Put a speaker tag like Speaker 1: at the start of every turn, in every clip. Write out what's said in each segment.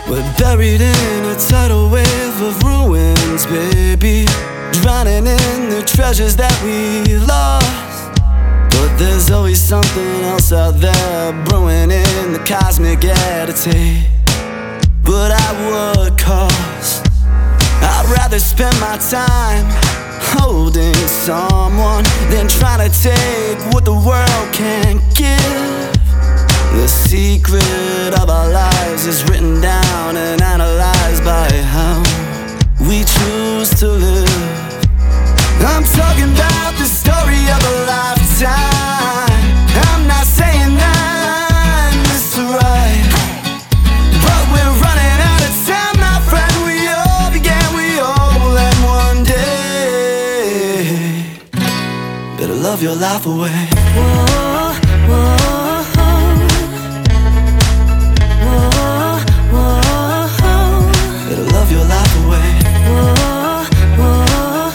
Speaker 1: We're buried in a tidal wave of ruins, baby, drowning in the treasures that we lost. But there's always something else out there brewing in the cosmic attitude. But at what cost? I'd rather spend my time holding someone than trying to take what the world can't give. The secret of our lives is written down and analyzed by how we choose to live. I'm talking about the story of a lifetime. I'm not saying that I'm Mr. Right, but we're running out of time, my friend. We all began, we all will end one day. Better love your life away.
Speaker 2: Whoa, whoa.
Speaker 1: Love your life away.
Speaker 2: Whoa, whoa,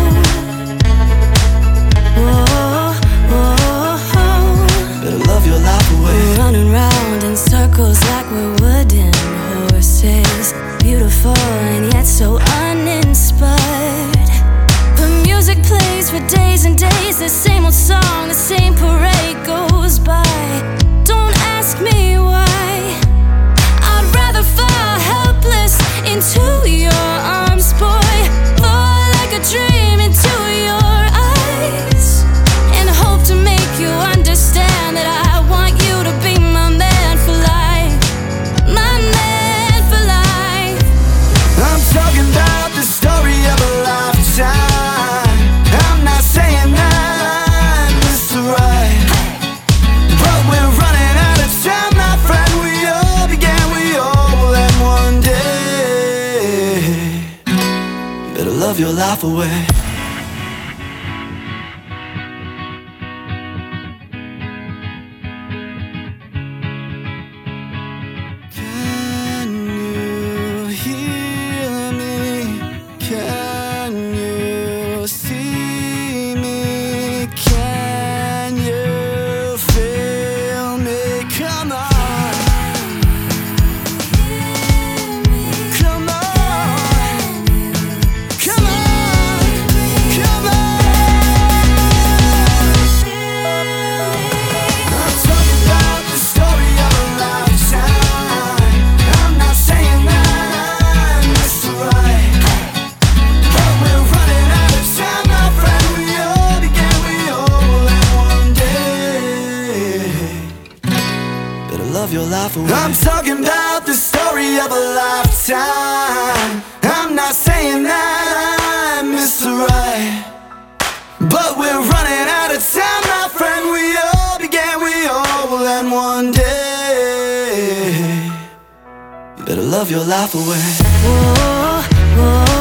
Speaker 2: whoa, whoa.
Speaker 1: Better love your life away.
Speaker 2: We're running round in circles like we're wooden horses, beautiful and yet so uninspired. The music plays for days and days, the same old song, the same parade goes by. Don't ask me why. I'd rather fall helpless into your arms, boy, fall like a dream into your eyes, and hope to make you understand that I want you to be my man for life, my man for life.
Speaker 1: I'm talking about the story of a lifetime. I'm not saying that I'm Mr. Right, but we're running out of time, my friend. We all began, we all will end one day. Better love your life away. Can you hear me? Can you see me? Can you feel me? Come on. Come on. Come on. Come on. I'm talking about the story of a lifetime. I'm not saying that I'm Mr. Right, but we're running out of time, my friend. We all began, we all will end one day. Better love your life away. I'm talking about the story of a lifetime. I'm not saying that I'm Mr. Right, but we're running out of time, my friend. We all began, we all will end one day. You better love your life away.
Speaker 2: Whoa, whoa.